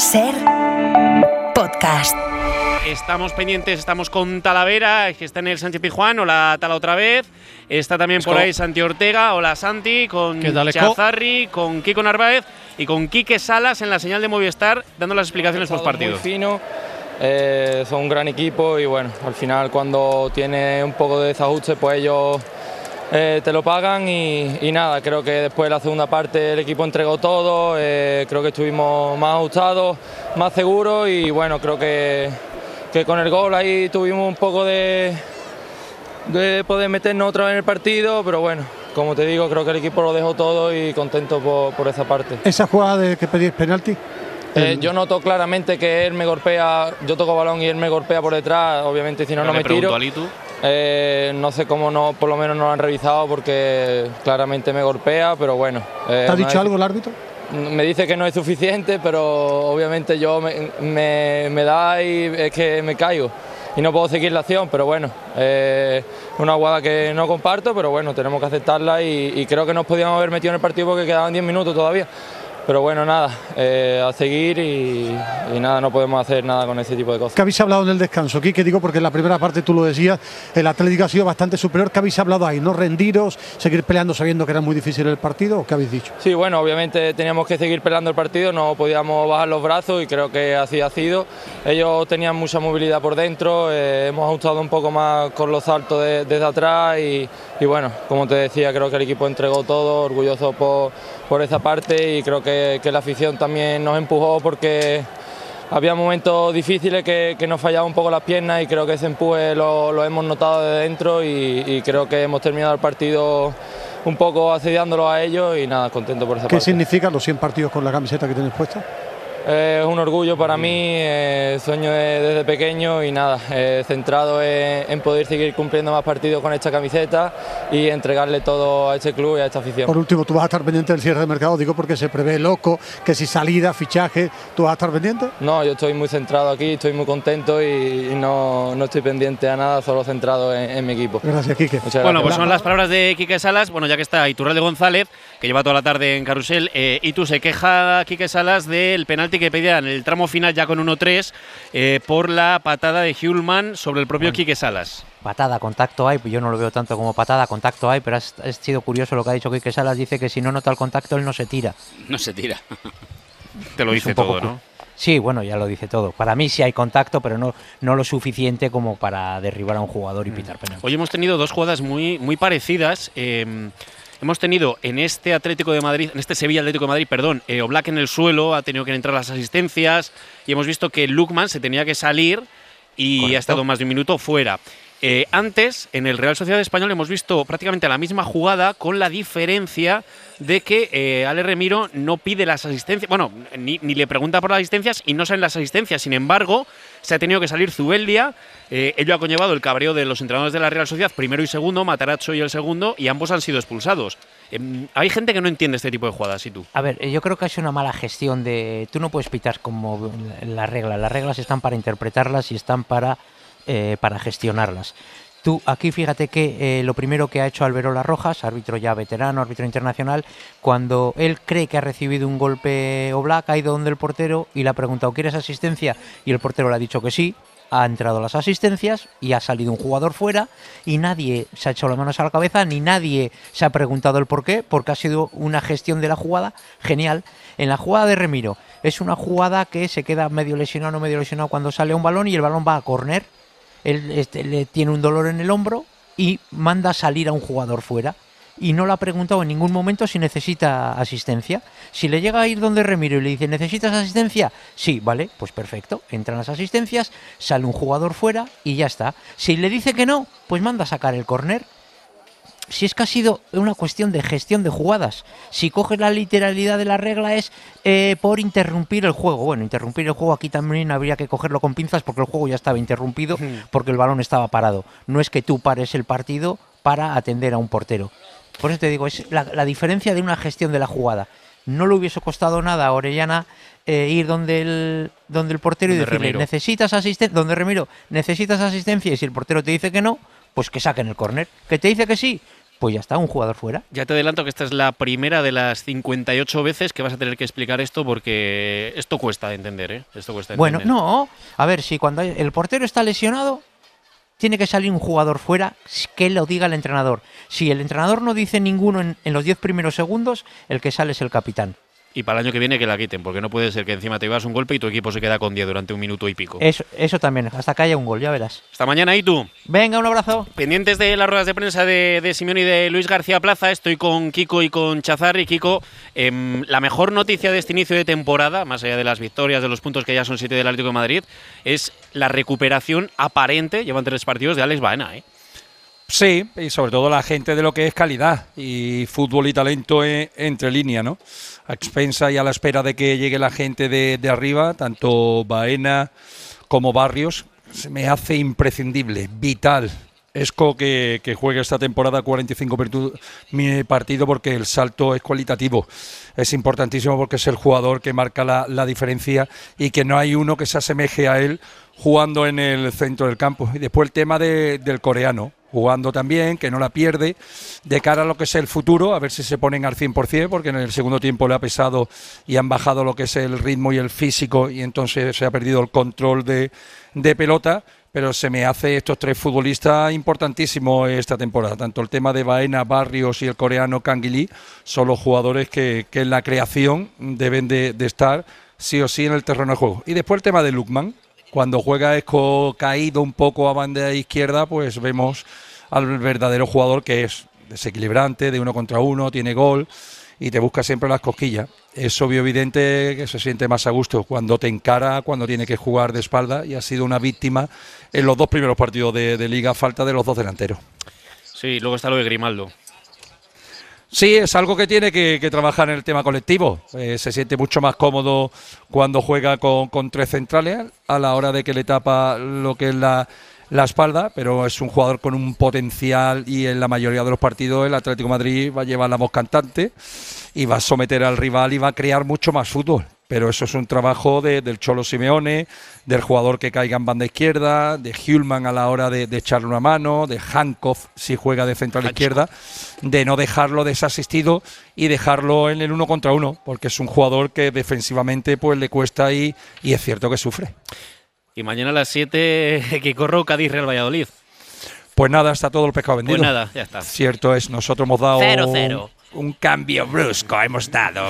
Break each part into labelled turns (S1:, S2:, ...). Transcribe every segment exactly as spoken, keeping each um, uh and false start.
S1: Ser Podcast.
S2: Estamos pendientes, estamos con Talavera, que está en el Sánchez Pizjuán. Hola, Tala, otra vez. Está también por ahí Santi Ortega. Hola, Santi. Con Chazarri, con Kiko Narváez y con Quique Salas en la señal de Movistar, dando las explicaciones post partido.
S3: Muy fino, eh, son un gran equipo y bueno, al final cuando tiene un poco de desajuste, pues ellos eh, te lo pagan y, y nada, creo que después de la segunda parte el equipo entregó todo, eh, creo que estuvimos más ajustados, más seguros y bueno, creo que, que con el gol ahí tuvimos un poco de, de poder meternos otra vez en el partido, pero bueno, como te digo, creo que el equipo lo dejó todo y contento por, por esa parte.
S4: ¿Esa jugada de que pedís penalti?
S3: Eh, yo noto claramente que él me golpea, yo toco balón y él me golpea por detrás, obviamente si no, no me tiro. Eh, no sé cómo no, por lo menos no lo han revisado porque claramente me golpea, pero bueno. Eh,
S4: ¿Te ha dicho algo el árbitro?
S3: Me dice que no es suficiente, pero obviamente yo me, me, me da y es que me caigo y no puedo seguir la acción, pero bueno, eh, una jugada que no comparto, pero bueno, tenemos que aceptarla y, y creo que nos podíamos haber metido en el partido porque quedaban diez minutos todavía. Pero bueno, nada, eh, a seguir y, y nada, no podemos hacer nada con ese tipo de cosas.
S4: ¿Qué habéis hablado en el descanso? Quique, digo porque en la primera parte tú lo decías, el Atlético ha sido bastante superior. ¿Qué habéis hablado ahí? ¿No rendiros, seguir peleando sabiendo que era muy difícil el partido o qué habéis dicho?
S3: Sí, bueno, obviamente teníamos que seguir peleando el partido, no podíamos bajar los brazos y creo que así ha sido. Ellos tenían mucha movilidad por dentro, eh, hemos ajustado un poco más con los saltos de, desde atrás y, y bueno, como te decía, creo que el equipo entregó todo, orgulloso por, por esa parte y creo que Que, que la afición también nos empujó porque había momentos difíciles que, que nos fallaban un poco las piernas y creo que ese empuje lo, lo hemos notado de dentro y, y creo que hemos terminado el partido un poco asediándolo a ellos y nada, contento por esa
S4: ¿Qué
S3: parte.
S4: significan los cien partidos con la camiseta que tenéis puesta?
S3: Eh, es un orgullo para mí, eh, sueño de, desde pequeño y nada, eh, centrado en, en poder seguir cumpliendo más partidos con esta camiseta y entregarle todo a este club y a esta afición.
S4: Por último, ¿tú vas a estar pendiente del cierre de mercado? Digo porque se prevé loco, que si salida, fichaje, ¿tú vas a estar pendiente?
S3: No, yo estoy muy centrado aquí, estoy muy contento y, y no, no estoy pendiente a nada, solo centrado en, en mi equipo.
S4: Gracias, Quique.
S3: Muchas
S2: bueno,
S3: gracias.
S2: pues son las palabras de Quique Salas. Bueno, ya que está Iturralde González, que lleva toda la tarde en Carrusel, eh, y tú se queja Quique Salas del penalti que pedía en el tramo final ya con uno tres eh, por la patada de Hjulman sobre el propio bueno. Quique Salas.
S5: Patada, contacto hay, yo no lo veo tanto como patada, contacto hay, pero ha sido curioso lo que ha dicho Quique Salas, dice que si no nota el contacto él no se tira.
S2: No se tira. Te lo dice todo, ¿no?
S5: Sí, bueno, ya lo dice todo. Para mí sí hay contacto, pero no, no lo suficiente como para derribar a un jugador y pitar penalti.
S2: Hoy hemos tenido dos jugadas muy, muy parecidas. Eh, Hemos tenido en este Atlético de Madrid, en este Sevilla Atlético de Madrid, perdón, eh, Oblak en el suelo, ha tenido que entrar las asistencias y hemos visto que Lukman se tenía que salir y Correcto. ha estado más de un minuto fuera. Eh, antes, en el Real Sociedad Español hemos visto prácticamente la misma jugada con la diferencia de que eh, Ale Remiro no pide las asistencias, bueno, ni, ni le pregunta por las asistencias y no salen las asistencias. Sin embargo, se ha tenido que salir Zubeldia, eh, ello ha conllevado el cabreo de los entrenadores de la Real Sociedad, primero y segundo, Matarazzo y el segundo, y ambos han sido expulsados. Eh, hay gente que no entiende este tipo de jugadas, ¿y tú?
S5: A ver, yo creo que es una mala gestión de... Tú no puedes pitar como la regla, las reglas están para interpretarlas y están para... Eh, para gestionarlas. Tú aquí fíjate que eh, lo primero que ha hecho Alberola Rojas, árbitro ya veterano, árbitro internacional, cuando él cree que ha recibido un golpe Oblak, ha ido donde el portero y le ha preguntado ¿quieres asistencia? Y el portero le ha dicho que sí, ha entrado las asistencias y ha salido un jugador fuera y nadie se ha echado las manos a la cabeza, ni nadie se ha preguntado el por qué, porque ha sido una gestión de la jugada genial. En la jugada de Remiro es una jugada que se queda medio lesionado, no medio lesionado cuando sale un balón y el balón va a córner. Él este, le tiene un dolor en el hombro y manda salir a un jugador fuera y no le ha preguntado en ningún momento si necesita asistencia. Si le llega a ir donde Remiro y le dice ¿necesitas asistencia? Sí, vale, pues perfecto, entran las asistencias, sale un jugador fuera y ya está. Si le dice que no, pues manda a sacar el córner. Si es que ha sido una cuestión de gestión de jugadas. Si coges la literalidad de la regla es eh, por interrumpir el juego. Bueno, interrumpir el juego aquí también habría que cogerlo con pinzas porque el juego ya estaba interrumpido porque el balón estaba parado. No es que tú pares el partido para atender a un portero. Por eso te digo, es la, la diferencia de una gestión de la jugada. No le hubiese costado nada a Orellana eh, ir donde el, donde el portero donde y decirle Remiro. necesitas asistencia, donde Remiro necesitas asistencia y si el portero te dice que no, pues que saquen el córner. Que te dice que sí, pues ya está, un jugador fuera.
S2: Ya te adelanto que esta es la primera de las cincuenta y ocho veces que vas a tener que explicar esto porque esto cuesta de entender, ¿eh? Esto cuesta de
S5: Bueno,
S2: entender.
S5: no, a ver, si cuando hay- el portero está lesionado, tiene que salir un jugador fuera que lo diga el entrenador. Si el entrenador no dice ninguno en, en los diez primeros segundos, el que sale es el capitán.
S2: Y para el año que viene que la quiten, porque no puede ser que encima te llevas un golpe y tu equipo se queda con diez durante un minuto y pico.
S5: Eso, eso también, hasta que haya un gol, ya verás.
S2: Hasta mañana, y tú.
S5: Venga, un abrazo.
S2: Pendientes de las ruedas de prensa de, de Simeone y de Luis García Plaza, estoy con Kiko y con Chazarri. Kiko, eh, la mejor noticia de este inicio de temporada, más allá de las victorias, de los puntos que ya son siete del Atlético de Madrid, es la recuperación aparente, llevan tres partidos, de Alex Baena, ¿eh?
S6: Sí, y sobre todo la gente de lo que es calidad y fútbol y talento en, entre líneas, ¿no? A expensa y a la espera de que llegue la gente de, de arriba, tanto Baena como Barrios, se me hace imprescindible, vital. Esco que, que juegue esta temporada cuarenta y cinco partidos porque el salto es cualitativo. Es importantísimo porque es el jugador que marca la, la diferencia y que no hay uno que se asemeje a él jugando en el centro del campo. Y después el tema de, del coreano, jugando también, que no la pierde, de cara a lo que es el futuro, a ver si se ponen al cien por cien, porque en el segundo tiempo le ha pesado y han bajado lo que es el ritmo y el físico y entonces se ha perdido el control de, de pelota. Pero se me hace estos tres futbolistas importantísimos esta temporada. Tanto el tema de Baena, Barrios y el coreano Kang Lee son los jugadores que, que en la creación deben de, de estar sí o sí en el terreno de juego. Y después el tema de Lookman. Cuando juega Esco caído un poco a banda izquierda, pues vemos al verdadero jugador que es desequilibrante, de uno contra uno, tiene gol y te busca siempre las cosquillas. Es obvio evidente que se siente más a gusto cuando te encara, cuando tiene que jugar de espalda, y ha sido una víctima en los dos primeros partidos de, de Liga, falta de los dos delanteros.
S2: Sí, luego está lo de Grimaldo.
S6: Sí, es algo que tiene que, que trabajar en el tema colectivo. Eh, se siente mucho más cómodo cuando juega con, con tres centrales a la hora de que le tapa lo que es la, la espalda, pero es un jugador con un potencial y en la mayoría de los partidos el Atlético de Madrid va a llevar la voz cantante y va a someter al rival y va a crear mucho más fútbol. Pero eso es un trabajo de, del Cholo Simeone, del jugador que caiga en banda izquierda, de Hjulman a la hora de, de echarle una mano, de Hankoff si juega de central izquierda, de no dejarlo desasistido y dejarlo en el uno contra uno, porque es un jugador que defensivamente pues le cuesta y, y es cierto que sufre.
S2: Y mañana a las siete que corro Cádiz Real Valladolid.
S6: Pues nada, está todo el pescado vendido.
S2: Pues nada, ya está.
S6: Cierto es, nosotros hemos dado
S2: Cero, cero.
S6: un cambio brusco, hemos dado.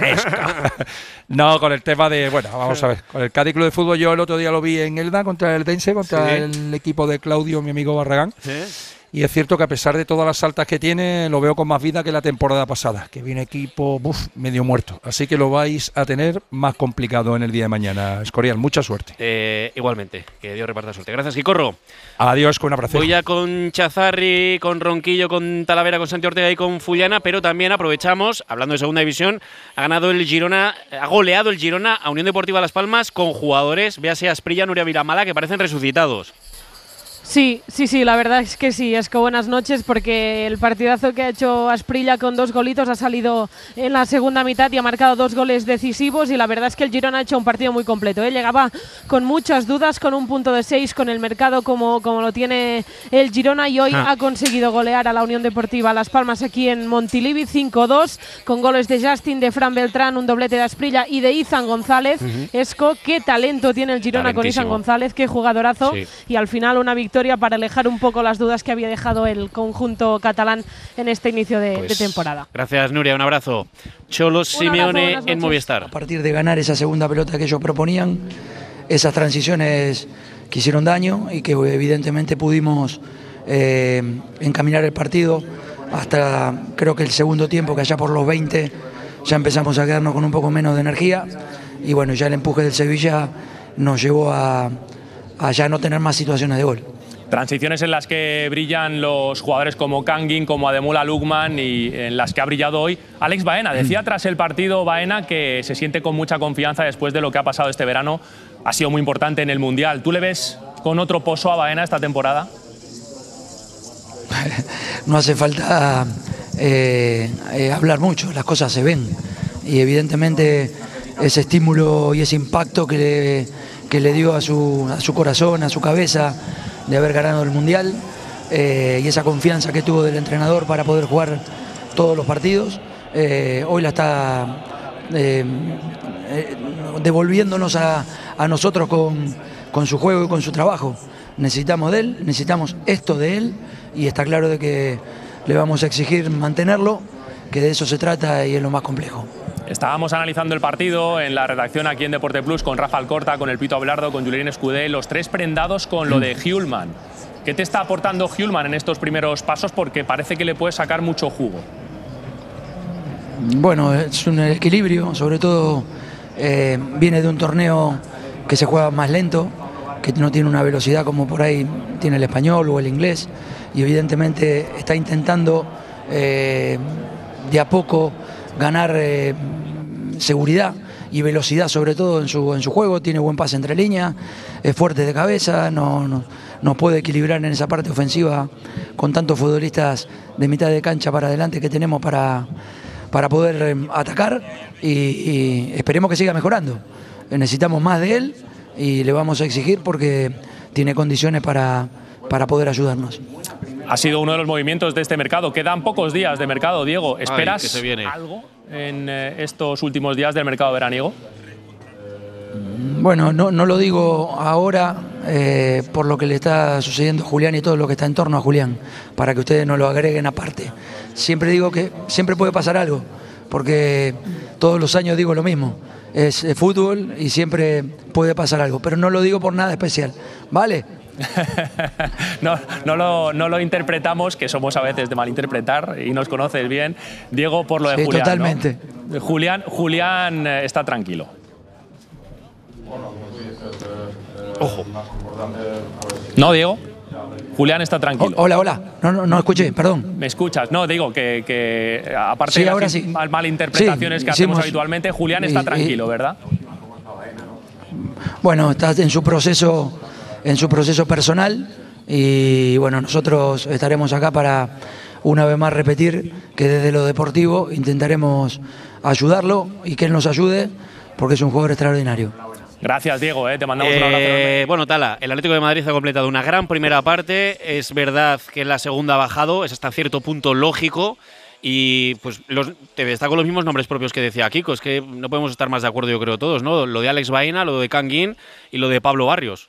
S6: No, con el tema de, bueno, vamos a ver, con el Cádiz Club de Fútbol yo el otro día lo vi en Elda contra el Dense, contra
S2: Sí.
S6: el equipo de Claudio, mi amigo Barragán.
S2: ¿Sí?
S6: Y es cierto que a pesar de todas las altas que tiene, lo veo con más vida que la temporada pasada, que viene equipo uf, medio muerto. Así que lo vais a tener más complicado en el día de mañana, Escorial. Mucha suerte.
S2: Eh, igualmente, que Dios reparta suerte. Gracias, Quicorro.
S6: Adiós, con un abrazo.
S2: Voy ya con Chazarri, con Ronquillo, con Talavera, con Santi Ortega y con Fullana, pero también aprovechamos, hablando de segunda división, ha ganado el Girona, ha goleado el Girona a Unión Deportiva Las Palmas con jugadores, véase Asprilla, Nuria Vilamala, que parecen resucitados.
S7: Sí, sí, sí, la verdad es que sí, es que buenas noches porque el partidazo que ha hecho Asprilla con dos golitos ha salido en la segunda mitad y ha marcado dos goles decisivos y la verdad es que el Girona ha hecho un partido muy completo, ¿eh? Llegaba con muchas dudas, con un punto de seis, con el mercado como, como lo tiene el Girona y hoy
S2: Ah.
S7: ha conseguido golear a la Unión Deportiva Las Palmas aquí en Montilivi cinco dos con goles de Justin, de Fran Beltrán, un doblete de Asprilla y de Izan González.
S2: Uh-huh.
S7: Esco, qué talento tiene el Girona con Izan
S2: Talentísimo.
S7: González, qué jugadorazo
S2: Sí.
S7: y al final una victoria para alejar un poco las dudas que había dejado el conjunto catalán en este inicio de,
S2: Pues,
S7: de temporada.
S2: Gracias, Nuria, un abrazo. Cholo Simeone
S7: buenas
S2: en
S7: noches.
S2: Movistar.
S8: A partir de ganar esa segunda pelota que ellos proponían, esas transiciones que hicieron daño y que evidentemente pudimos eh, encaminar el partido hasta creo que el segundo tiempo, que allá por los veinte ya empezamos a quedarnos con un poco menos de energía y bueno, ya el empuje del Sevilla nos llevó a, a ya no tener más situaciones de gol.
S9: Transiciones en las que brillan los jugadores como Kangin, como Ademola Lookman y en las que ha brillado hoy Alex Baena. Decía tras el partido Baena que se siente con mucha confianza después de lo que ha pasado este verano. Ha sido muy importante en el Mundial. ¿Tú le ves con otro pozo a Baena esta temporada?
S8: No hace falta eh, eh, hablar mucho, las cosas se ven y evidentemente ese estímulo y ese impacto que le, que le dio a su, a su corazón, a su cabeza de haber ganado el Mundial, eh, y esa confianza que tuvo del entrenador para poder jugar todos los partidos, eh, hoy la está eh, eh, devolviéndonos a, a nosotros con, con su juego y con su trabajo. Necesitamos de él, necesitamos esto de él, y está claro de que le vamos a exigir mantenerlo, que de eso se trata y es lo más complejo.
S9: Estábamos analizando el partido en la redacción aquí en Deporte Plus con Rafa Alcorta, con el Pito Abelardo, con Julián Escudé, los tres prendados con lo de Hjulmand. ¿Qué te está aportando Hjulmand en estos primeros pasos? Porque parece que le puede sacar mucho jugo.
S8: Bueno, es un equilibrio, sobre todo eh, viene de un torneo que se juega más lento, que no tiene una velocidad como por ahí tiene el español o el inglés, y evidentemente está intentando eh, de a poco ganar eh, seguridad y velocidad, sobre todo en su, en su juego. Tiene buen pase entre líneas, es fuerte de cabeza, no, no, nos puede equilibrar en esa parte ofensiva con tantos futbolistas de mitad de cancha para adelante que tenemos para, para poder eh, atacar, y, y esperemos que siga mejorando. Necesitamos más de él y le vamos a exigir porque tiene condiciones para, para poder ayudarnos.
S9: Ha sido uno de los movimientos de este mercado. Quedan pocos días de mercado, Diego. ¿Esperas
S2: Ay, que se viene.
S9: algo en eh, estos últimos días del mercado veraniego?
S8: Bueno, no, no lo digo ahora eh, por lo que le está sucediendo a Julián y todo lo que está en torno a Julián, para que ustedes no lo agreguen aparte. Siempre digo que siempre puede pasar algo, porque todos los años digo lo mismo. Es, es fútbol y siempre puede pasar algo, pero no lo digo por nada especial, ¿vale?
S9: no, no, lo, no lo interpretamos, que somos a veces de malinterpretar y nos conoces bien, Diego, por lo de
S8: Sí,
S9: Julián.
S8: totalmente.
S9: ¿no? Julián, Julián eh, está tranquilo.
S2: Ojo.
S9: No, Diego. Julián está tranquilo.
S8: Oh, hola, hola. No, no, no escuché, perdón.
S9: ¿Me escuchas? No, digo que, que aparte
S8: Sí,
S9: de
S8: ahora
S9: las
S8: sí.
S9: mal- malinterpretaciones
S8: Sí,
S9: que hacemos
S8: hicimos-
S9: habitualmente, Julián está
S8: y-
S9: tranquilo,
S8: y-
S9: ¿verdad?
S8: Bueno, está en su proceso, en su proceso personal, y bueno, nosotros estaremos acá para una vez más repetir que desde lo deportivo intentaremos ayudarlo y que él nos ayude, porque es un jugador extraordinario.
S9: Gracias, Diego, ¿eh? Te mandamos un abrazo enorme.
S2: Eh, bueno, Tala, el Atlético de Madrid ha completado una gran primera parte. Es verdad que en la segunda ha bajado, es hasta cierto punto lógico. Y pues los, te destaco los mismos nombres propios que decía Kiko. Es que no podemos estar más de acuerdo, yo creo, todos, ¿no? Lo de Alex Baena, lo de Kangin y lo de Pablo Barrios.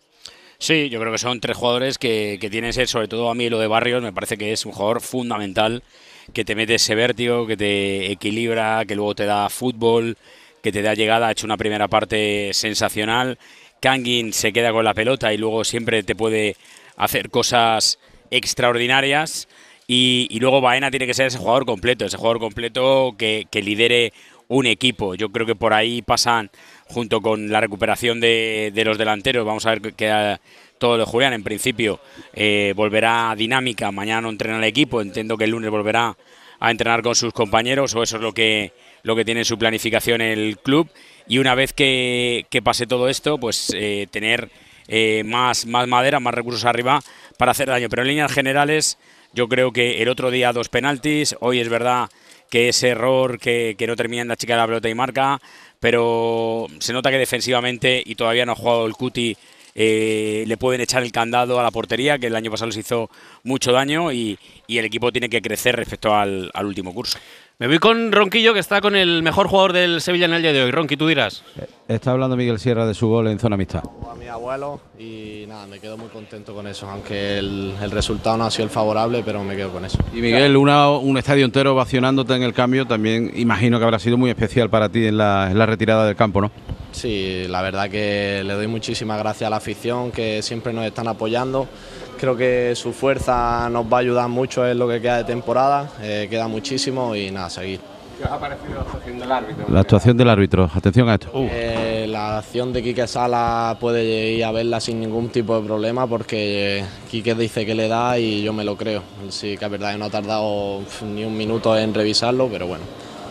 S10: Sí, yo creo que son tres jugadores que, que tienen que ser, sobre todo a mí lo de Barrios, me parece que es un jugador fundamental, que te mete ese vértigo, que te equilibra, que luego te da fútbol, que te da llegada. Ha hecho una primera parte sensacional. Kangin se queda con la pelota y luego siempre te puede hacer cosas extraordinarias. Y, y luego Baena tiene que ser ese jugador completo, ese jugador completo que, que lidere un equipo. Yo creo que por ahí pasan, junto con la recuperación de, de los delanteros. Vamos a ver qué queda todo de Julián. En principio eh, volverá dinámica, mañana no entrena el equipo, entiendo que el lunes volverá a entrenar con sus compañeros, o eso es lo que, lo que tiene en su planificación el club. Y una vez que, que pase todo esto, pues eh, tener eh, más, más madera, más recursos arriba para hacer daño. Pero en líneas generales, yo creo que el otro día dos penaltis, hoy es verdad que ese error que, que no termina de achicar la pelota y marca, pero se nota que defensivamente, y todavía no ha jugado el Cuti, eh, le pueden echar el candado a la portería, que el año pasado les hizo mucho daño, y, y el equipo tiene que crecer respecto al, al último curso.
S2: Me voy con Ronquillo, que está con el mejor jugador del Sevilla en el día de hoy. Ronqui, tú dirás.
S11: Está hablando Miguel Sierra de su gol en zona mixta.
S12: A mi abuelo y nada, me quedo muy contento con eso, aunque el, el resultado no ha sido el favorable, pero me quedo con eso.
S11: Y Miguel, una, un estadio entero ovacionándote en el cambio, también imagino que habrá sido muy especial para ti en la, en la retirada del campo, ¿no?
S12: Sí, la verdad que le doy muchísimas gracias a la afición, que siempre nos están apoyando. Creo que su fuerza nos va a ayudar mucho en lo que queda de temporada, eh, queda muchísimo y nada, seguir.
S13: ¿Qué os ha parecido la actuación del árbitro?
S11: La actuación del árbitro, atención a esto.
S2: Uh.
S12: Eh, la acción de Quique Sala puede ir a verla sin ningún tipo de problema, porque Quique dice que le da y yo me lo creo. Sí que es verdad que no ha tardado ni un minuto en revisarlo, pero bueno.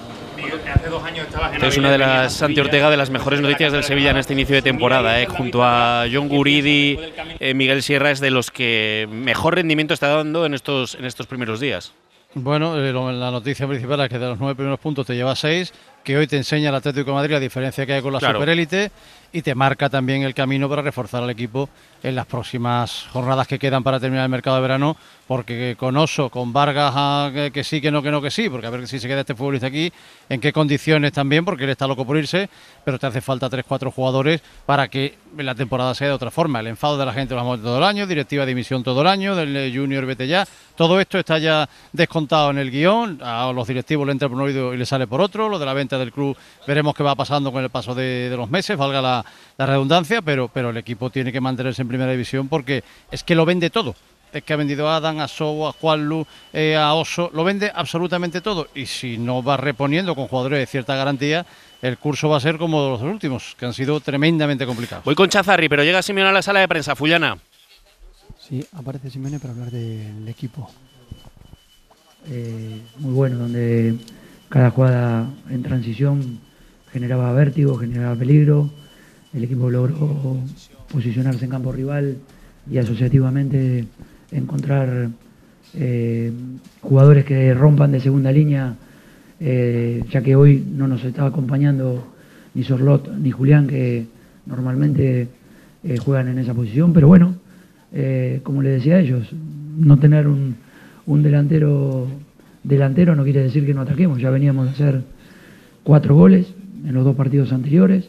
S9: Hace dos años estabas en
S2: Es una de las, Santi Ortega, de las mejores noticias del Sevilla en este inicio de temporada. Eh. Junto a John Guridi, eh, Miguel Sierra es de los que mejor rendimiento está dando en estos, en estos primeros días.
S14: Bueno, eh, lo- la noticia principal es que de los nueve primeros puntos te lleva seis, que hoy te enseña el Atlético de Madrid la diferencia que hay con la
S2: Claro.
S14: superélite y te marca también el camino para reforzar al equipo en las próximas jornadas que quedan para terminar el mercado de verano, porque con Oso, con Vargas, ah, que, que sí, que no, que no, que sí, porque a ver si se queda este futbolista aquí, en qué condiciones también, porque él está loco por irse, pero te hace falta tres, cuatro jugadores para que la temporada sea de otra forma. El enfado de la gente lo vamos a ver todo el año, directiva de dimisión todo el año, del eh, Junior vete ya, todo esto está ya descontado en el guión, a los directivos le entra por un oído y le sale por otro, lo de la venta del club veremos qué va pasando con el paso de, de los meses, valga la, la redundancia, pero, pero el equipo tiene que mantenerse en primera división porque es que lo vende todo. Es que ha vendido a Adán, a Sou, a Juanlu, eh, a Oso, lo vende absolutamente todo. Y si no va reponiendo con jugadores de cierta garantía, el curso va a ser como los últimos, que han sido tremendamente complicados.
S2: Voy con Chazarri, pero llega Simeone a la sala de prensa. Fullana.
S15: Sí, aparece Simeone para hablar del equipo.
S8: Eh, muy bueno, donde cada jugada en transición generaba vértigo, generaba peligro. El equipo logró posicionarse en campo rival y asociativamente encontrar eh, jugadores que rompan de segunda línea, eh, ya que hoy no nos estaba acompañando ni Sorlot ni Julián, que normalmente eh, juegan en esa posición, pero bueno, eh, como les decía a ellos, no tener un, un delantero delantero no quiere decir que no ataquemos. Ya veníamos a hacer cuatro goles en los dos partidos anteriores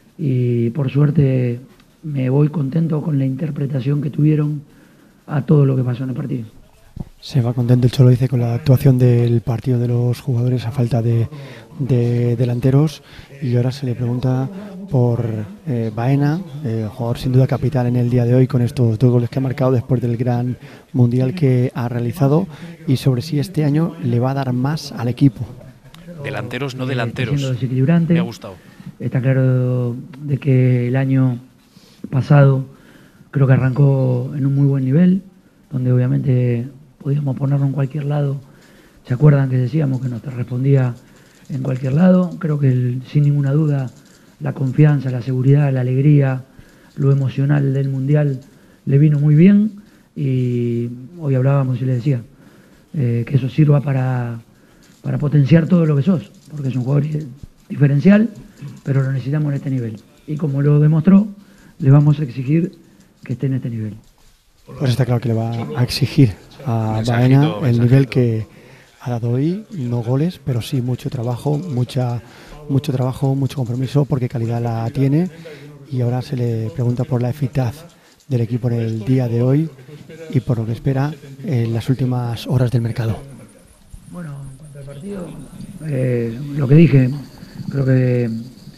S8: y por suerte me voy contento con la interpretación que tuvieron a todo lo que pasó en el partido.
S15: Se va contento, el Cholo dice, con la actuación del partido de los jugadores a falta de, de delanteros, y ahora se le pregunta por eh, Baena, eh, jugador sin duda capital en el día de hoy con estos dos goles que ha marcado después del gran mundial que ha realizado, y sobre si este año le va a dar más al equipo.
S2: Delanteros, no
S8: Eh,
S2: delanteros.
S8: siendo desequilibrante.
S2: Me ha gustado.
S8: Está claro de que el año pasado creo que arrancó en un muy buen nivel, donde obviamente podíamos ponerlo en cualquier lado. ¿Se acuerdan que decíamos que nos respondía en cualquier lado? Creo que el, sin ninguna duda la confianza, la seguridad, la alegría, lo emocional del Mundial le vino muy bien, y hoy hablábamos y le decía eh, que eso sirva para, para potenciar todo lo que sos, porque es un jugador diferencial, pero lo necesitamos en este nivel. Y como lo demostró, le vamos a exigir que esté en este nivel.
S15: Pues está claro que le va a exigir a
S8: Mensajito,
S15: Baena el
S8: mensajito.
S15: nivel que ha dado hoy, no goles, pero sí mucho trabajo, mucha, mucho trabajo, mucho compromiso, porque calidad la tiene, y ahora se le pregunta por la eficaz del equipo en el día de hoy y por lo que espera en las últimas horas del mercado.
S8: Bueno, en cuanto al partido, eh, lo que dije, creo que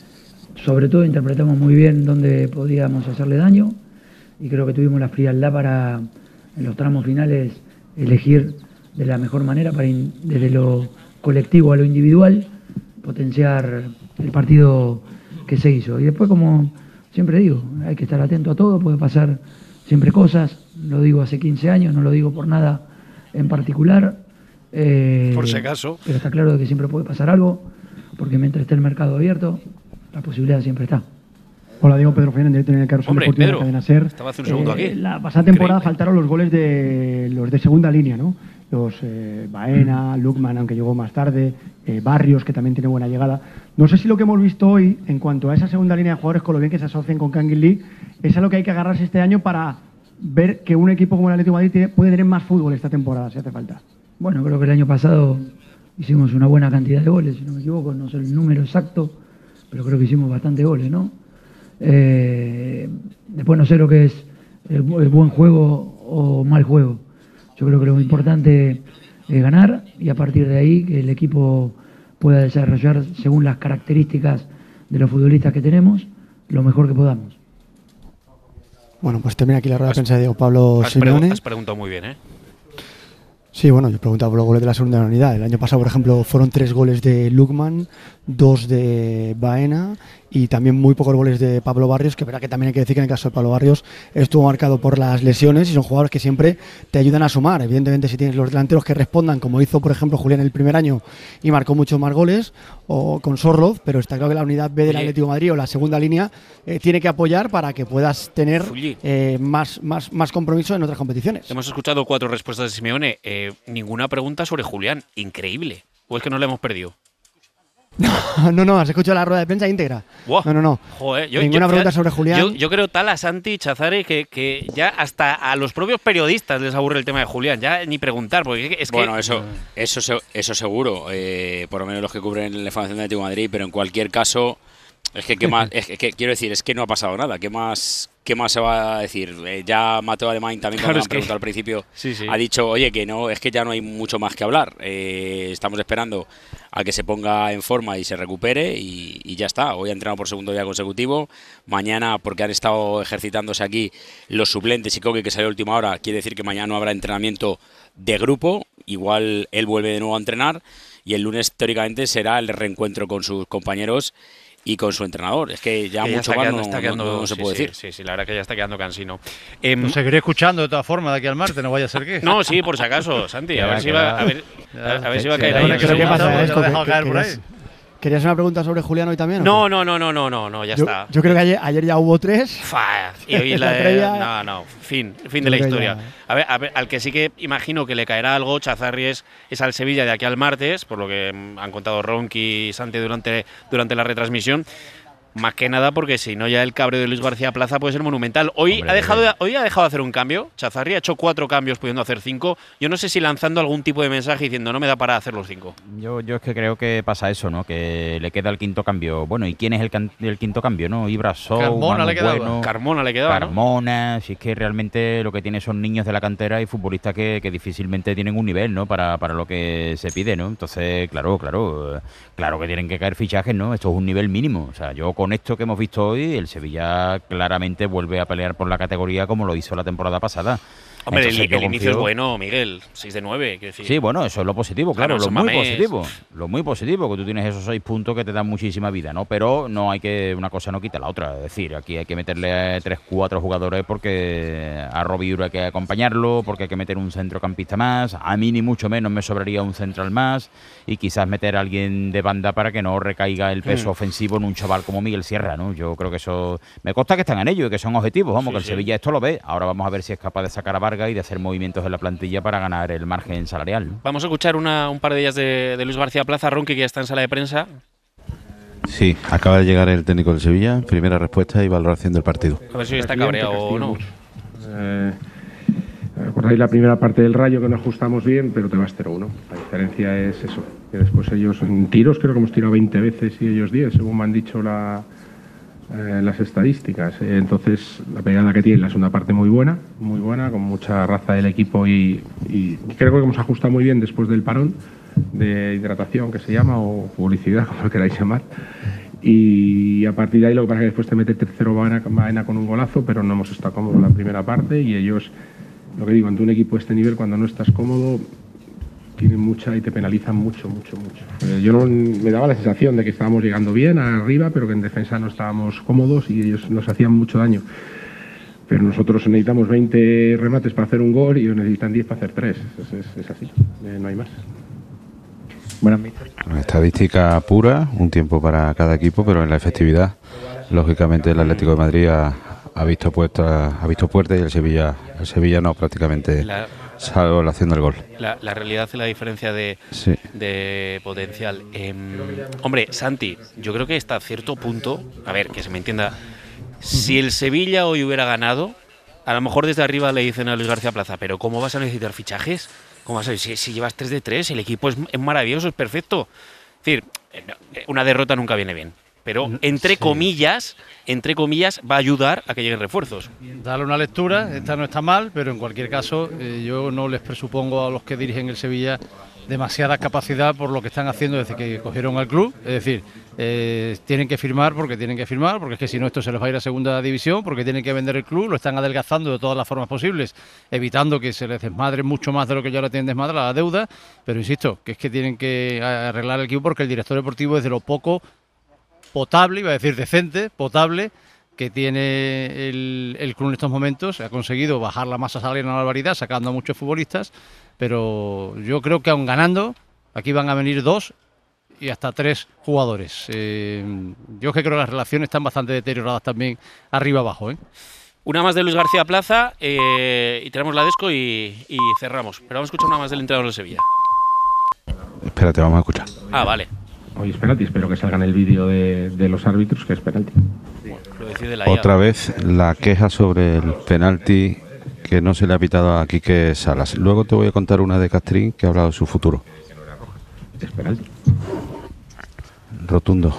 S8: sobre todo interpretamos muy bien dónde podíamos hacerle daño, y creo que tuvimos la frialdad para en los tramos finales elegir de la mejor manera para in, desde lo colectivo a lo individual potenciar el partido que se hizo. Y después, como siempre digo, hay que estar atento a todo, puede pasar siempre cosas, lo digo hace quince años, no lo digo por nada en particular. Eh,
S2: Por si acaso.
S8: Pero está claro de que siempre puede pasar algo, porque mientras esté el mercado abierto, la posibilidad siempre está.
S16: Hola, Diego Pedro Fernández, director en el Carlos
S2: Hombre,
S16: Deportivo de
S2: Pedro,
S16: la cadena SER.
S2: estaba hace un segundo aquí.
S16: La pasada temporada
S2: Increíble.
S16: faltaron los goles de los de segunda línea, ¿no? Los eh, Baena, Lukman, aunque llegó más tarde, eh, Barrios, que también tiene buena llegada. No sé si lo que hemos visto hoy, en cuanto a esa segunda línea de jugadores, con lo bien que se asocian con Kangin Lee, es a lo que hay que agarrarse este año para ver que un equipo como el Atlético de Madrid tiene- puede tener más fútbol esta temporada, si hace falta.
S8: Bueno, creo que el año pasado hicimos una buena cantidad de goles, si no me equivoco, no sé el número exacto, pero creo que hicimos bastantes goles, ¿no? Eh, después no sé lo que es el, bu- el buen juego o mal juego. Yo creo que lo importante es ganar, y a partir de ahí que el equipo pueda desarrollar según las características de los futbolistas que tenemos lo mejor que podamos.
S15: Bueno, pues termina aquí la rueda de prensa de Diego Pablo
S2: Has, pregu-
S15: Simeone.
S2: has preguntado muy bien, ¿eh?
S15: Sí, bueno, yo preguntaba por los goles de la segunda unidad. El año pasado, por ejemplo, fueron tres goles de Lukman, dos de Baena y también muy pocos goles de Pablo Barrios, que verdad que también hay que decir que en el caso de Pablo Barrios estuvo marcado por las lesiones y son jugadores que siempre te ayudan a sumar. Evidentemente, si tienes los delanteros que respondan, como hizo, por ejemplo, Julián el primer año y marcó muchos más goles, o con Sorloz, pero está claro que la unidad B del
S2: Oye.
S15: Atlético de Madrid o la segunda línea eh, tiene que apoyar para que puedas tener
S2: Fulli.
S15: eh, más, más, más compromiso en otras competiciones.
S2: Hemos escuchado cuatro respuestas de Simeone. Eh, ninguna pregunta sobre Julián. Increíble. ¿O es que no le hemos perdido?
S15: No, no, has escuchado la rueda de prensa íntegra.
S2: Wow.
S15: No, no, no.
S2: Joder, yo,
S15: Ninguna
S2: yo,
S15: pregunta sobre Julián.
S2: Yo, yo creo tal a Santi Chazare que, que ya hasta a los propios periodistas les aburre el tema de Julián, ya ni preguntar, porque es que…
S10: Bueno, eso, eso, eso seguro, eh, por lo menos los que cubren la información de Atlético de Madrid, pero en cualquier caso… Es que, ¿qué más? Es que quiero decir, es que no ha pasado nada. ¿Qué más, qué más se va a decir? Eh, ya Mateo Alemán también, cuando
S2: claro,
S10: me han preguntado al principio,
S2: sí, sí.
S10: ha dicho, oye, que no, es que ya no hay mucho más que hablar. Eh, estamos esperando a que se ponga en forma y se recupere y, y ya está. Hoy ha entrenado por segundo día consecutivo. Mañana, porque han estado ejercitándose aquí los suplentes y Coque, que salió a última hora, quiere decir que mañana no habrá entrenamiento de grupo. Igual él vuelve de nuevo a entrenar y el lunes, teóricamente, será el reencuentro con sus compañeros y con su entrenador. Es que ya
S2: que
S10: mucho
S2: ya
S10: más
S2: quedando,
S10: no,
S2: está quedando,
S10: no, no se
S2: sí,
S10: puede
S2: sí,
S10: decir.
S2: Sí, sí, la verdad que ya está quedando cansino.
S14: Eh, Lo seguiré escuchando de todas formas de aquí al martes, no vaya a ser que…
S2: No, sí, por si acaso, Santi, a ver si va a ver, a ver si va a caer ahí.
S15: ¿Qué pasa? Es que, ¿Querías una pregunta sobre Julián hoy también?
S2: No, no, no, no, no, no, no, ya
S15: yo,
S2: está.
S15: Yo creo que ayer, ayer ya hubo tres.
S2: Fa, y hoy la, la de, no, no, fin, fin de la historia. A ver, a ver, al que sí que imagino que le caerá algo, Chazarri es, es al Sevilla de aquí al martes, por lo que han contado Ronqui y Santi durante, durante la retransmisión. Más que nada porque si no ya el cabreo de Luis García Plaza puede ser monumental. Hoy, Hombre, ha dejado de, hoy ha dejado de hacer un cambio. Chazarri ha hecho cuatro cambios pudiendo hacer cinco. Yo no sé si lanzando algún tipo de mensaje diciendo no me da para hacer los cinco.
S17: Yo, yo es que creo que pasa eso, ¿no? Que le queda el quinto cambio. Bueno, ¿y quién es el, can, el quinto cambio, no? Ibrasou,
S2: Carmona le quedaba.
S17: Bueno,
S2: Carmona le quedaba,
S17: Carmona,
S2: ¿no?
S17: Si es que realmente lo que tiene son niños de la cantera y futbolistas que, que difícilmente tienen un nivel, ¿no? Para, para lo que se pide, ¿no? Entonces, claro, claro, claro que tienen que caer fichajes, ¿no? Esto es un nivel mínimo. O sea, yo con esto que hemos visto hoy, el Sevilla claramente vuelve a pelear por la categoría como lo hizo la temporada pasada.
S2: Hombre,
S17: Entonces,
S2: el, el
S17: confío...
S2: inicio es bueno, Miguel, seis de nueve. Decir.
S17: Sí, bueno, eso es lo positivo, claro,
S2: claro
S17: lo muy
S2: Mamés.
S17: positivo. Lo muy positivo, que tú tienes esos seis puntos que te dan muchísima vida, ¿no? Pero no hay que, una cosa no quita la otra. Es decir, aquí hay que meterle tres, cuatro jugadores porque a Robiur hay que acompañarlo, porque hay que meter un centrocampista más. A mí ni mucho menos me sobraría un central más y quizás meter a alguien de banda para que no recaiga el peso mm. ofensivo en un chaval como Miguel Sierra, ¿no? Yo creo que eso… Me consta que están en ello y que son objetivos, vamos, sí, que el sí. Sevilla esto lo ve. Ahora vamos a ver si es capaz de sacar a Vargas y de hacer movimientos en la plantilla para ganar el margen salarial, ¿no?
S2: Vamos a escuchar una, un par de ellas de, de Luis García Plaza, Ronqui, que ya está en sala de prensa.
S11: Sí, acaba de llegar el técnico del Sevilla, primera respuesta y valoración del partido.
S2: A ver si está cabreado o no.
S13: Eh, ¿Recordáis la primera parte del Rayo que no ajustamos bien, pero te vas cero uno? La diferencia es eso, que después ellos en tiros creo que hemos tirado veinte veces y ellos diez, según me han dicho la… Eh, las estadísticas. Eh, entonces la pegada que tiene la segunda parte muy buena, muy buena, con mucha raza del equipo y, y creo que hemos ajustado muy bien después del parón de hidratación que se llama, o publicidad, como lo queráis llamar, y a partir de ahí lo que pasa es que después te mete tercero Baena, Baena con un golazo, pero no hemos estado cómodos en la primera parte y ellos, lo que digo, ante un equipo de este nivel, cuando no estás cómodo tienen mucha y te penalizan mucho, mucho, mucho. Eh, yo no, me daba la sensación de que estábamos llegando bien arriba, pero que en defensa no estábamos cómodos y ellos nos hacían mucho daño. Pero nosotros necesitamos veinte remates para hacer un gol y ellos necesitan diez para hacer tres. Es, es, es así, eh, no hay más.
S11: Buenas Una estadística pura, un tiempo para cada equipo, pero en la efectividad, lógicamente el Atlético de Madrid ha, ha visto puertas, ha visto puertas y el Sevilla, el Sevilla no prácticamente. La... salvo la acción del gol.
S2: La, la realidad y la diferencia de,
S11: sí.
S2: de potencial. Eh, hombre, Santi, yo creo que hasta cierto punto, a ver, que se me entienda, si el Sevilla hoy hubiera ganado, a lo mejor desde arriba le dicen a Luis García Plaza, pero ¿cómo vas a necesitar fichajes? ¿Cómo vas a si, si llevas tres de tres, el equipo es, es maravilloso, es perfecto? Es decir, una derrota nunca viene bien. Pero entre sí. comillas, entre comillas, va a ayudar a que lleguen refuerzos.
S14: Dale una lectura, esta no está mal, pero en cualquier caso eh, yo no les presupongo a los que dirigen el Sevilla demasiada capacidad por lo que están haciendo desde que cogieron al club. Es decir, eh, tienen que firmar porque tienen que firmar, porque es que si no esto se les va a ir a segunda división, porque tienen que vender el club, lo están adelgazando de todas las formas posibles, evitando que se les desmadre mucho más de lo que ya lo tienen desmadrada la deuda, pero insisto, que es que tienen que arreglar el equipo porque el director deportivo es de lo poco potable, iba a decir decente, potable, que tiene el, el club en estos momentos. Ha conseguido bajar la masa salarial en una barbaridad, sacando a muchos futbolistas, pero yo creo que aun ganando, aquí van a venir dos y hasta tres jugadores. Eh, yo que creo que las relaciones están bastante deterioradas también arriba abajo, ¿eh?
S2: Una más de Luis García Plaza eh, y tenemos la Desco y, y cerramos. Pero vamos a escuchar una más del entrenador de Sevilla.
S11: Espérate, vamos a escuchar.
S2: Ah, vale.
S13: hoy es penalti, espero que salga en el vídeo de, de los árbitros que es penalti.
S11: Otra vez la queja sobre el penalti que no se le ha pitado a Quique Salas. Luego te voy a contar una de Castrín que ha hablado de su futuro.
S13: Es penalti.
S11: Rotundo.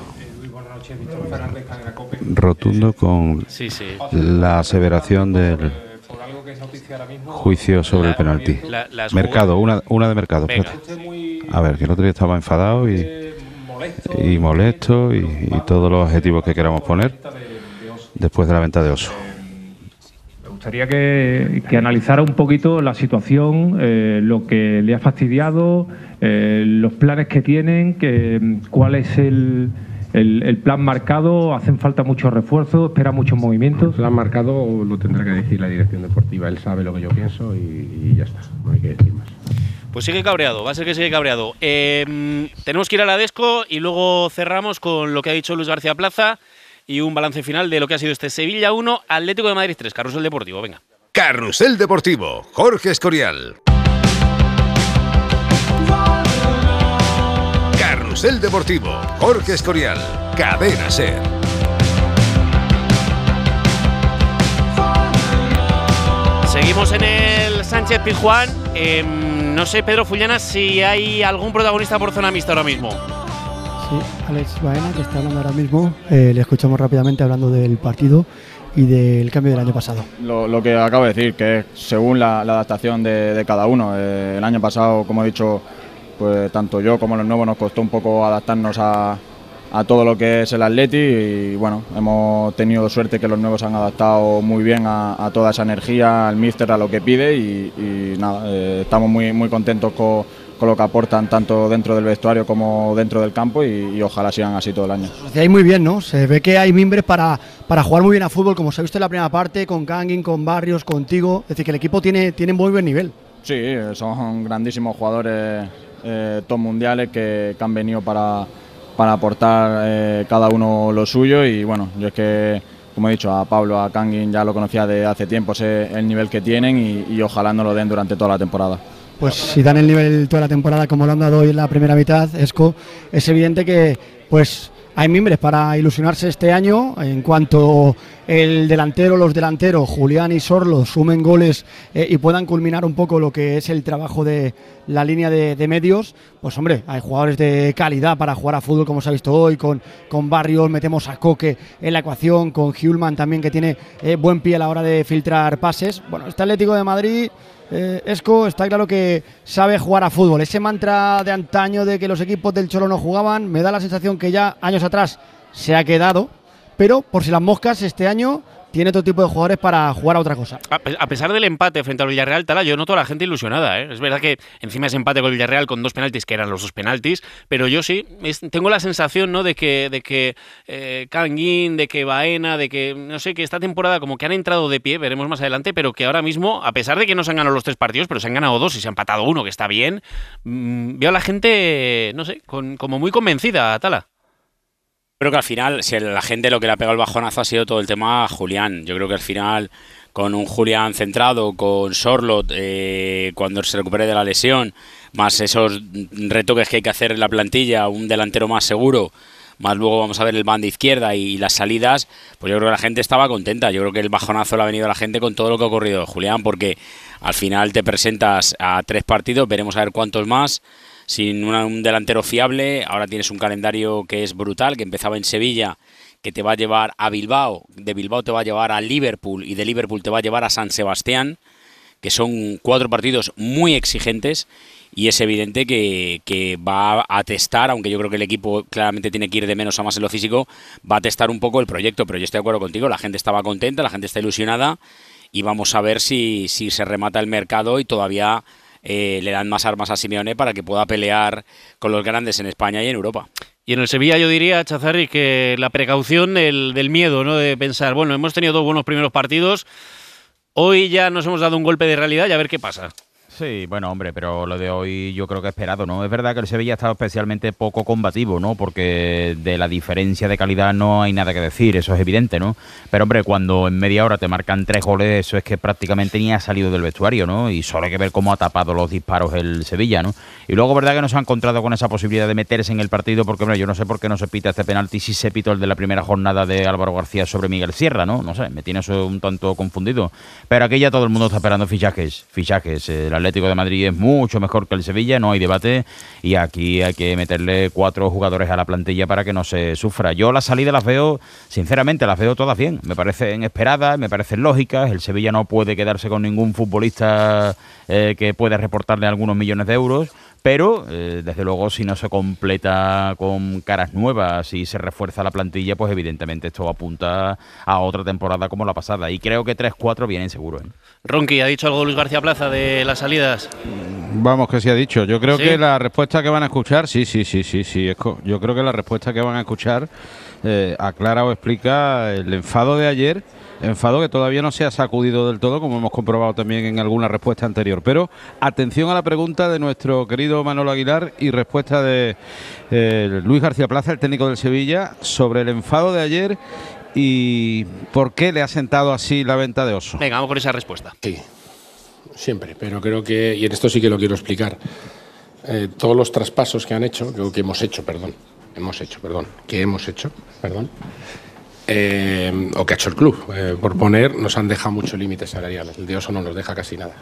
S11: Rotundo con
S2: sí, sí.
S11: la aseveración del juicio sobre el penalti.
S2: La, las
S11: Mercado, una, una de Mercado. A ver, que el otro día estaba enfadado y, y molesto y, y todos los adjetivos que queramos poner después de la venta de Oso.
S13: Me gustaría que, que analizara un poquito la situación, eh, lo que le ha fastidiado, eh, los planes que tienen, que, cuál es el, el, el plan marcado. Hacen falta muchos refuerzos, espera muchos movimientos. El plan marcado lo tendrá que decir la dirección deportiva. Él sabe lo que yo pienso y, y ya está, no hay que decir más.
S2: Pues sigue cabreado, va a ser que sigue cabreado. Eh, tenemos que ir a la Desco y luego cerramos con lo que ha dicho Luis García Plaza y un balance final de lo que ha sido este Sevilla uno, Atlético de Madrid tres, Carrusel Deportivo, venga.
S18: Carrusel Deportivo, Jorge Escorial. Carrusel Deportivo, Jorge Escorial, Cadena SER.
S2: Seguimos en el Sánchez Pizjuán. Eh, no sé, Pedro Fullana, si hay algún protagonista por zona mixta ahora mismo.
S15: Sí, Alex Baena, que está hablando ahora mismo. Eh, le escuchamos rápidamente hablando del partido y del cambio del año pasado.
S19: Lo, lo que acabo de decir, que es según la, la adaptación de, de cada uno. Eh, el año pasado, como he dicho, pues tanto yo como los nuevos nos costó un poco adaptarnos a, a todo lo que es el Atleti y bueno, hemos tenido suerte que los nuevos han adaptado muy bien a, a toda esa energía, al míster, a lo que pide y, y nada, eh, estamos muy, muy contentos con, con lo que aportan tanto dentro del vestuario como dentro del campo y, y ojalá sigan así todo el año.
S15: Lo hacíais muy bien, ¿no? Se ve que hay mimbres para, para jugar muy bien a fútbol, como se ha visto en la primera parte, con Kangin, con Barrios, contigo. Es decir, que el equipo tiene, tiene muy buen nivel.
S19: Sí, son grandísimos jugadores, eh, top mundiales que, que han venido para, para aportar eh, cada uno lo suyo y bueno, yo es que, como he dicho, a Pablo, a Kangin ya lo conocía de hace tiempo, sé el nivel que tienen y, y ojalá nos lo den durante toda la temporada.
S15: Pues si dan el nivel toda la temporada como lo han dado hoy en la primera mitad, Esco, es evidente que pues hay mimbres para ilusionarse este año. En cuanto el delantero, los delanteros, Julián y Sorlo, sumen goles eh, y puedan culminar un poco lo que es el trabajo de la línea de, de medios, pues hombre, hay jugadores de calidad para jugar a fútbol como se ha visto hoy, con, con Barrios, metemos a Coque en la ecuación, con Hjulman también que tiene eh, buen pie a la hora de filtrar pases. Bueno, este Atlético de Madrid... Eh, Esco está claro que sabe jugar a fútbol. Ese mantra de antaño de que los equipos del Cholo no jugaban, me da la sensación que ya años atrás se ha quedado, pero por si las moscas este año tiene otro tipo de jugadores para jugar a otra cosa.
S2: A pesar del empate frente al Villarreal, Tala, yo noto a la gente ilusionada, ¿eh? Es verdad que encima ese empate con el Villarreal con dos penaltis, que eran los dos penaltis, pero yo sí, es, tengo la sensación, ¿no?, de que, de que eh, Kangin, de que Baena, de que, no sé, que esta temporada como que han entrado de pie, veremos más adelante, pero que ahora mismo, a pesar de que no se han ganado los tres partidos, pero se han ganado dos y se han empatado uno, que está bien, mmm, veo a la gente, no sé, con, como muy convencida, Tala.
S10: Creo que al final, si la gente lo que le ha pegado el bajonazo ha sido todo el tema Julián. Yo creo que al final, con un Julián centrado, con Sorlot, eh, cuando se recupere de la lesión, más esos retoques que hay que hacer en la plantilla, un delantero más seguro, más luego vamos a ver el banda izquierda y, y las salidas, pues yo creo que la gente estaba contenta. Yo creo que el bajonazo le ha venido a la gente con todo lo que ha ocurrido, Julián, porque al final te presentas a tres partidos, veremos a ver cuántos más, sin una, un delantero fiable. Ahora tienes un calendario que es brutal, que empezaba en Sevilla, que te va a llevar a Bilbao, de Bilbao te va a llevar a Liverpool y de Liverpool te va a llevar a San Sebastián, que son cuatro partidos muy exigentes y es evidente que, que va a testar, aunque yo creo que el equipo claramente tiene que ir de menos a más en lo físico, va a testar un poco el proyecto, pero yo estoy de acuerdo contigo, la gente estaba contenta, la gente está ilusionada y vamos a ver si, si se remata el mercado y todavía Eh, le dan más armas a Simeone para que pueda pelear con los grandes en España y en Europa.
S2: Y en el Sevilla yo diría, Chazarri, que la precaución del, del miedo, ¿no?, de pensar, bueno, hemos tenido dos buenos primeros partidos, hoy ya nos hemos dado un golpe de realidad y a ver qué pasa.
S17: Sí, bueno, hombre, pero lo de hoy yo creo que esperado, ¿no? Es verdad que el Sevilla ha estado especialmente poco combativo, ¿no? Porque de la diferencia de calidad no hay nada que decir, eso es evidente, ¿no? Pero, hombre, cuando en media hora te marcan tres goles, eso es que prácticamente ni ha salido del vestuario, ¿no? Y solo hay que ver cómo ha tapado los disparos el Sevilla, ¿no? Y luego, verdad que no se ha encontrado con esa posibilidad de meterse en el partido, porque, hombre, yo no sé por qué no se pita este penalti si se pitó el de la primera jornada de Álvaro García sobre Miguel Sierra, ¿no? No sé, me tiene eso un tanto confundido. Pero aquí ya todo el mundo está esperando fichajes, fichajes. El Atlético de Madrid es mucho mejor que el Sevilla, no hay debate, y aquí hay que meterle cuatro jugadores a la plantilla para que no se sufra. Yo las salidas las veo, sinceramente, las veo todas bien, me parecen esperadas, me parecen lógicas. El Sevilla no puede quedarse con ningún futbolista eh, que pueda reportarle algunos millones de euros, pero eh, desde luego si no se completa con caras nuevas y se refuerza la plantilla, pues evidentemente esto apunta a otra temporada como la pasada, y creo que tres cuatro vienen seguro, ¿eh?
S2: Ronqui, ¿ha dicho algo Luis García Plaza de las salidas?
S11: Vamos, que sí ha dicho. Yo creo
S2: ¿Sí?
S11: que la respuesta que van a escuchar, sí, sí, sí, sí, sí. Esco. Yo creo que la respuesta que van a escuchar eh, aclara o explica el enfado de ayer, enfado que todavía no se ha sacudido del todo, como hemos comprobado también en alguna respuesta anterior. Pero atención a la pregunta de nuestro querido Manolo Aguilar y respuesta de eh, Luis García Plaza, el técnico del Sevilla, sobre el enfado de ayer y por qué le ha sentado así la venta de Oso.
S2: Venga, vamos con esa respuesta.
S13: Sí, siempre, pero creo que, y en esto sí que lo quiero explicar, eh, todos los traspasos que han hecho, que, que hemos hecho, perdón, hemos hecho, perdón, que hemos hecho, perdón, eh, o que ha hecho el club, eh, por poner, nos han dejado mucho límite salarial. El de Oso no nos deja casi nada.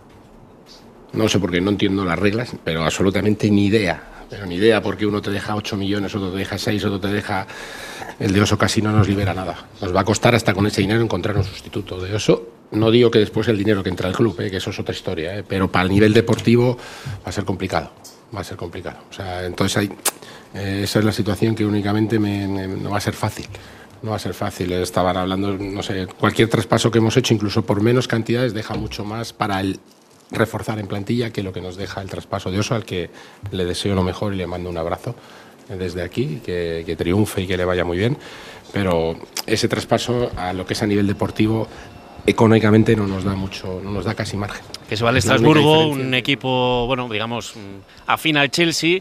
S13: No sé por qué, no entiendo las reglas, pero absolutamente ni idea. Pero ni idea porque uno te deja ocho millones, otro te deja seis, otro te deja... El de Oso casi no nos libera nada. Nos va a costar hasta con ese dinero encontrar un sustituto. De Oso, no digo que después el dinero que entra al club, eh, que eso es otra historia, eh, pero para el nivel deportivo va a ser complicado. Va a ser complicado. O sea, entonces hay, eh, esa es la situación que únicamente me, me, no va a ser fácil. No va a ser fácil. Estaban hablando, no sé, cualquier traspaso que hemos hecho, incluso por menos cantidades, deja mucho más para el reforzar en plantilla que lo que nos deja el traspaso de Oso, al que le deseo lo mejor y le mando un abrazo desde aquí, que, que triunfe y que le vaya muy bien, pero ese traspaso a lo que es a nivel deportivo económicamente no nos da mucho, no nos da casi margen.
S2: Que se va al Estrasburgo, un equipo, bueno, digamos, afín al Chelsea.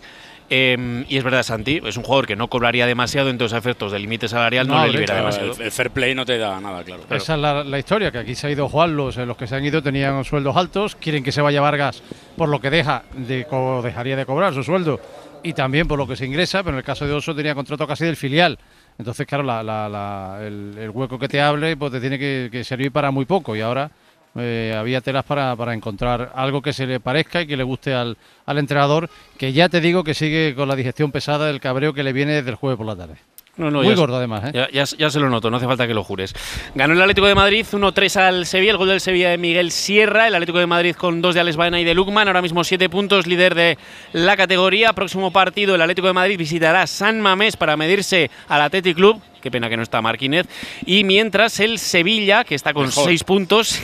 S2: Eh, y es verdad, Santi, es un jugador que no cobraría demasiado, entonces a efectos del límite salarial no, no le libera demasiado.
S10: El fair play no te da nada, claro.
S14: claro. Esa es la, la historia, que aquí se ha ido Juan, los, los que se han ido tenían sueldos altos, quieren que se vaya Vargas por lo que deja de, dejaría de cobrar su sueldo y también por lo que se ingresa, pero en el caso de Oso tenía contrato casi del filial. Entonces, claro, la, la, la, el, el hueco que te hable pues te tiene que, que servir para muy poco, y ahora eh, había telas para, para encontrar algo que se le parezca y que le guste al, al entrenador, que ya te digo que sigue con la digestión pesada del cabreo que le viene desde el jueves por la tarde.
S2: No, no,
S14: Muy
S2: ya,
S14: gordo además, ¿eh?
S2: Ya, ya, ya se lo noto, no hace falta que lo jures. Ganó el Atlético de Madrid uno tres al Sevilla, el gol del Sevilla de Miguel Sierra, el Atlético de Madrid con dos de Alex Baena y de Lukman, ahora mismo siete puntos, líder de la categoría. Próximo partido, el Atlético de Madrid visitará San Mamés para medirse al Athletic Club. Qué pena que no está Marquínez. Y mientras el Sevilla, que está con Mejor. seis puntos,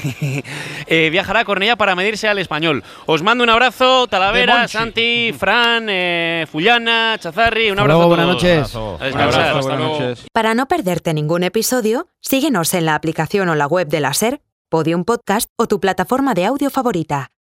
S2: eh, viajará a Cornellá para medirse al Español. Os mando un abrazo, Talavera, Santi, Fran, eh, Fullana, Chazarri. Un abrazo.
S15: Luego, buenas noches.
S2: A descansar.
S11: Hasta luego.
S1: Para no perderte ningún episodio, síguenos en la aplicación o la web de la SER, Podium Podcast o tu plataforma de audio favorita.